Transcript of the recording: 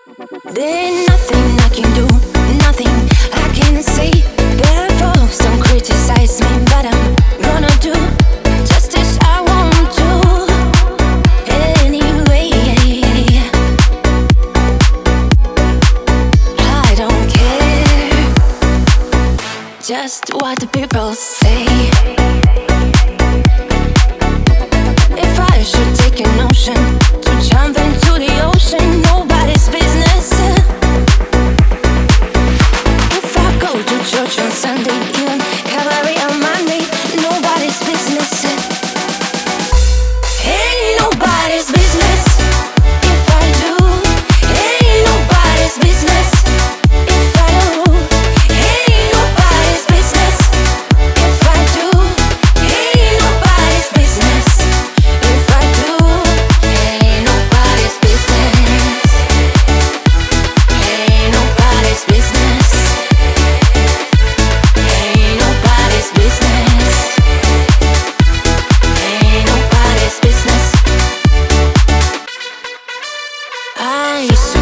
There ain't nothing I can do, nothing I can say. Bad folks don't criticize me, but I'm gonna do just as I want to. Anyway, I don't care just what the people say. If I should take an ocean to jump into the ocean, nobody's business. If I go to church on Sunday, even cabaret on Monday, nobody's business. Ain't nobody's business. If I do, ain't nobody's business. If I do, ain't nobody's business. If I do, ain't nobody's business. If I do, ain't nobody's business. Ain't nobody's business. Ain't nobody's business. Ain't nobody's business. I